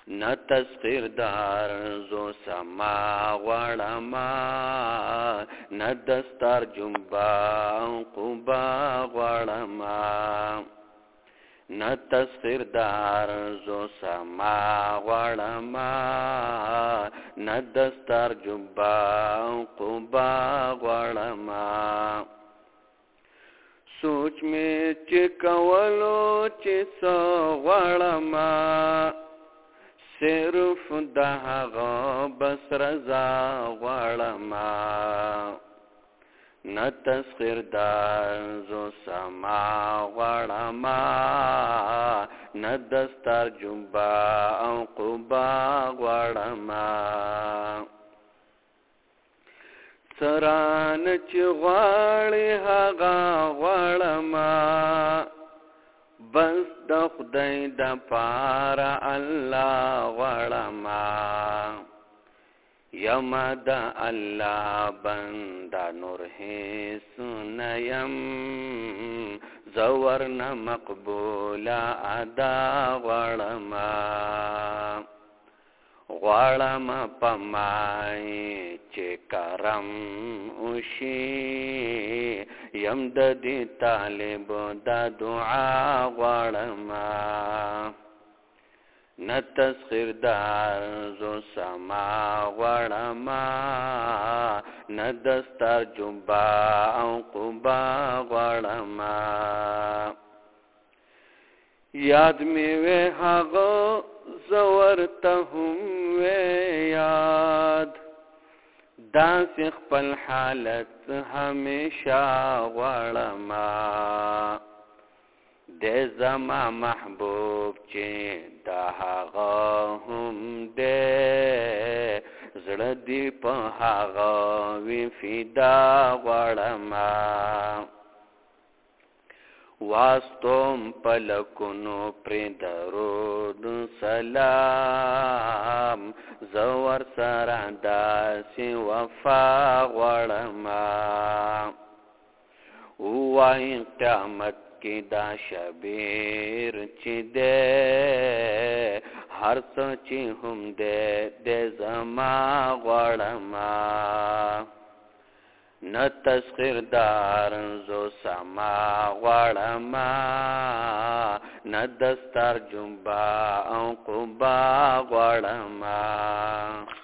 نه تسخیر دار زو سما غړما نه دستار جنبا قبا غړما نه تسخیر دار زو سما غړما نه دستار جنبا قبا غړما سوچ می چې کولو چې څه غړما صرف د هغه بس رضا غواړما نه تسخیر دار زو سما غواړما نه دستار جنبا او قبا غواړما سران چې غواړي هغه غواړما بس د خدای د پاره الله غواړما یم د الله بنده نور هیڅ نه یم زه ورنه مقبوله ادا غواړما غواړم په مای چې کرم وشي یم د دې طالب د دعا غواړما نه تسخیر دار زو سما غواړما نه دستار جنبا او قبا غواړما یاد می وې هغه زورته هم وې یاد داسې خپل حالت همیشه غواړما د زما محبوب چې د هغه هم دی زړه دې په هغه وي فدا غواړما واستوم پلکونو پر درود سلام زور سره داسې وفا غواړما وای قیامت کې دا شبیر چې دی هر څه چې هم دی د زما غواړما نه تسخیر دار زو سما غواړما نه دستار جنبا او قبا غواړما